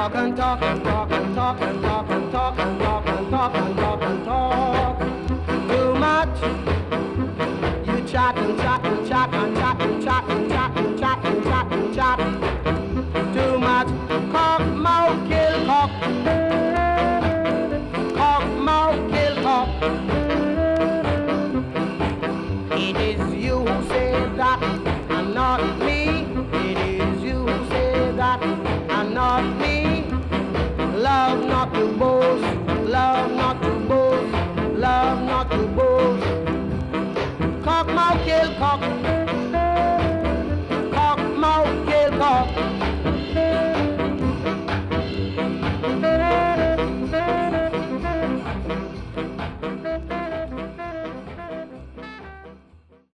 talk and talk and talk and talk and talk and talk and talk and talk and talk and talk too much. You chat and chat and chat and chat and chat and chat and chat and chat and chat too much. Cock, mouth, kill cock. Cock, mouth, kill cock. It is you who say that and not me. It is you who say that and not me. Love not to boast.